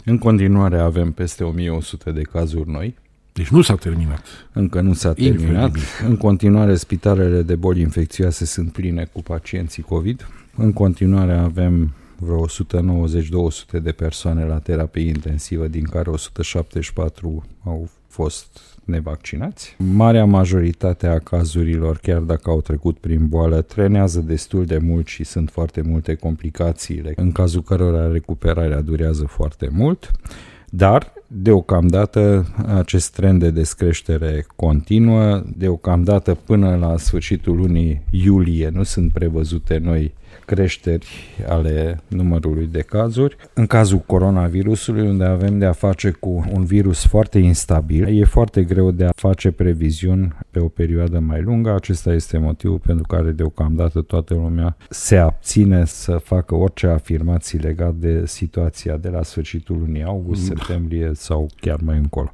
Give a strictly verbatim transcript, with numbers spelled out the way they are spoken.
În continuare avem peste o mie o sută de cazuri noi. Deci nu s-a terminat. Încă nu s-a terminat. Incredibil. În continuare, spitalele de boli infecțioase sunt pline cu pacienții COVID. În continuare avem vreo o sută nouăzeci - două sute de persoane la terapie intensivă, din care o sută șaptezeci și patru au fost nevaccinați. Marea majoritate a cazurilor, chiar dacă au trecut prin boală, trenează destul de mult și sunt foarte multe complicațiile, în cazul cărora recuperarea durează foarte mult. Dar, deocamdată, acest trend de descreștere continuă. Deocamdată, până la sfârșitul lunii iulie, nu sunt prevăzute noi creșteri ale numărului de cazuri. În cazul coronavirusului, unde avem de a face cu un virus foarte instabil, e foarte greu de a face previziuni pe o perioadă mai lungă. Acesta este motivul pentru care deocamdată toată lumea se abține să facă orice afirmații legate de situația de la sfârșitul lunii august, septembrie sau chiar mai încolo.